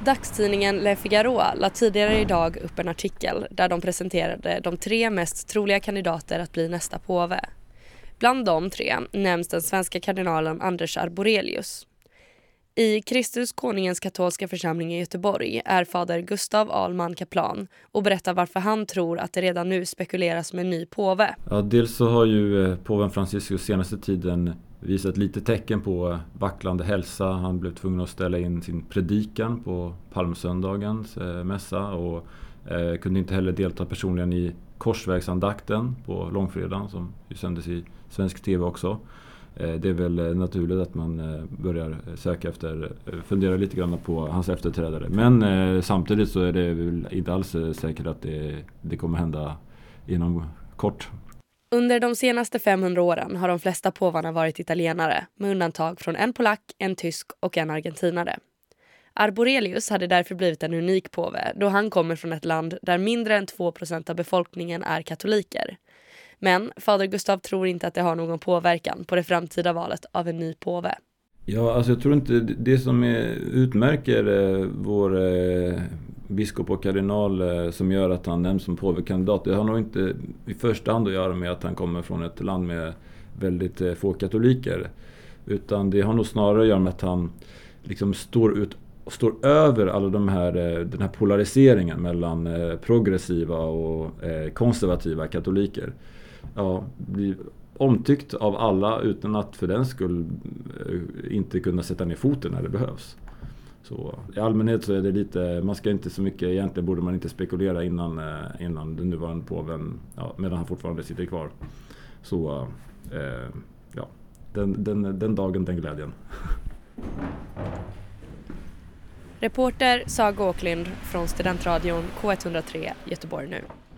Dagstidningen Le Figaro la tidigare idag upp en artikel där de presenterade de 3 mest troliga kandidater att bli nästa påve. Bland de 3 nämns den svenska kardinalen Anders Arborelius. I Kristus Konungens katolska församling i Göteborg är fader Gustav Ahlman kaplan och berättar varför han tror att det redan nu spekuleras med en ny påve. Ja, dels så har ju påven Franciscus senaste tiden visat lite tecken på vacklande hälsa. Han blev tvungen att ställa in sin predikan på palmsöndagens mässa och kunde inte heller delta personligen i korsvägsandakten på långfredagen som ju sändes i svensk tv också. Det är väl naturligt att man börjar fundera lite grann på hans efterträdare. Men samtidigt så är det väl inte alls säkert att det kommer hända inom kort. Under de senaste 500 åren har de flesta påvarna varit italienare, med undantag från en polack, en tysk och en argentinare. Arborelius hade därför blivit en unik påve då han kommer från ett land där mindre än 2% av befolkningen är katoliker. Men fader Gustav tror inte att det har någon påverkan på det framtida valet av en ny påve. Ja, alltså jag tror inte det som utmärker vår biskop och kardinal som gör att han nämns som påvekandidat, det har nog inte i första hand att göra med att han kommer från ett land med väldigt få katoliker. Utan det har nog snarare att göra med att han liksom står över alla den här polariseringen mellan progressiva och konservativa katoliker. Ja, blir omtyckt av alla utan att för den skull inte kunna sätta ner foten när det behövs. Så i allmänhet så är det lite, man ska inte så mycket, egentligen borde man inte spekulera innan den nuvarande påven, medan han fortfarande sitter kvar. Så den dagen, den glädjen. Reporter Saga Åklind från studentradion K103 Göteborg nu.